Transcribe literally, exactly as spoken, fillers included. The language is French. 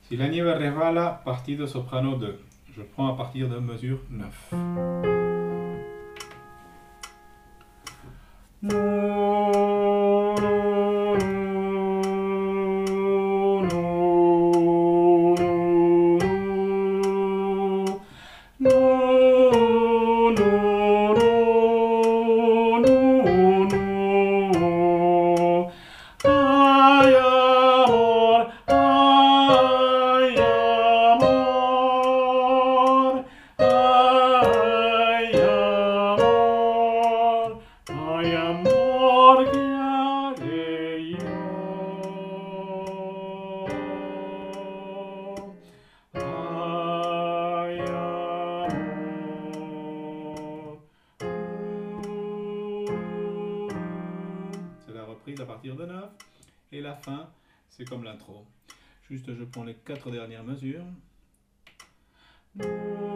Si la nieve resbala, partido soprano deux. Je prends à partir de mesure neuf. C'est la reprise à partir de neuf. Et la fin, c'est comme l'intro. Juste, je prends les quatre dernières mesures.